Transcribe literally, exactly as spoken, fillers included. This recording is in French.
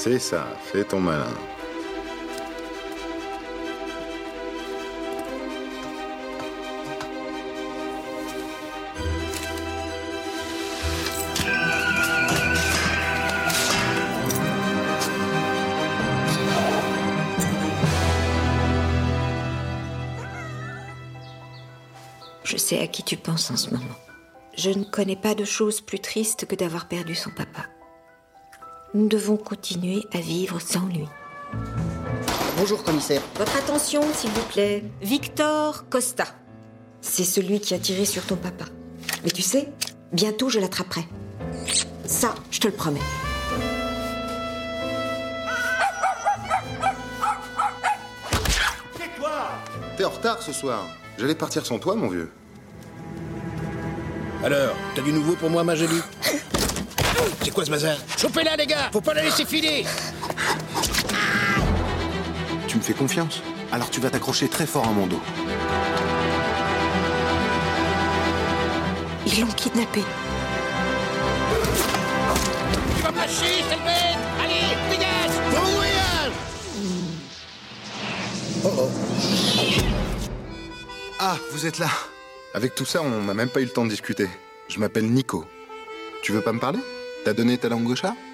C'est ça, fais ton malin. Je sais à qui tu penses en ce moment. Je ne connais pas de chose plus triste que d'avoir perdu son papa. Nous devons continuer à vivre sans lui. Bonjour, commissaire. Votre attention, s'il vous plaît. Victor Costa. C'est celui qui a tiré sur ton papa. Mais tu sais, bientôt je l'attraperai. Ça, je te le promets. Tais-toi! T'es en retard ce soir. J'allais partir sans toi, mon vieux. Alors, t'as du nouveau pour moi, ma jolie? C'est quoi ce bazar? Chopez-la, les gars! Faut pas la laisser filer! Tu me fais confiance? Alors tu vas t'accrocher très fort à mon dos. Ils l'ont kidnappé. Tu vas me lâcher, sale bête! Allez, dégage! Bon voyage! Oh oh. Ah, vous êtes là. Avec tout ça, on n'a même pas eu le temps de discuter. Je m'appelle Nico. Tu veux pas me parler? T'as donné ta langue au chat?